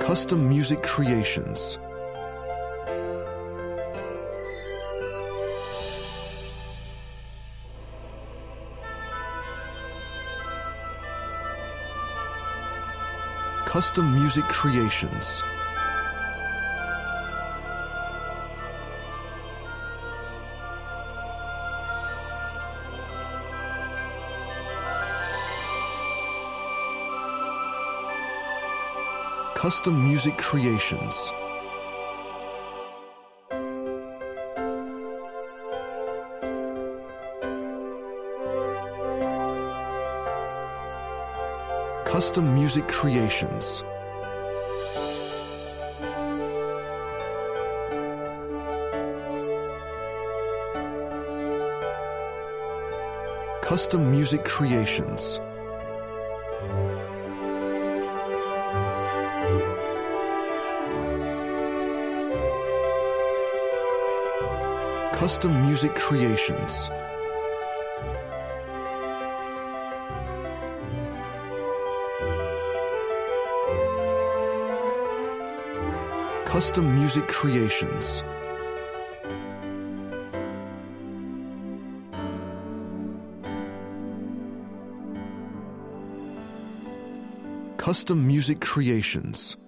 Custom music creations. Custom music creations. Custom music creations. Custom music creations. Custom music creations. Custom music creations. Custom music creations. Custom music creations.